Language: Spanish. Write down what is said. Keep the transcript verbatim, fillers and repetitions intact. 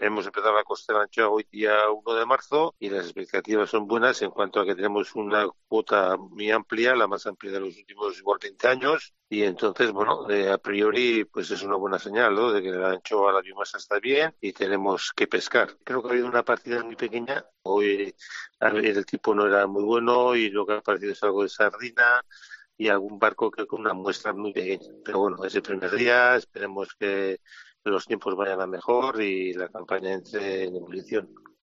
hemos empezado la costa de la anchoa hoy día uno de marzo y las expectativas son buenas en cuanto a que tenemos una cuota muy amplia, la más amplia de los últimos igual veinte años. Y entonces, bueno, eh, a priori, pues es una buena señal, ¿no? De que la anchoa, la biomasa está bien y tenemos que pescar. Creo que ha habido una partida muy pequeña. Hoy a ver, el tipo no era muy bueno y lo que ha aparecido es algo de sardina y algún barco que con una muestra muy pequeña. Pero bueno, es el primer día, esperemos que los tiempos vayan a mejor y la campaña entre en ebullición.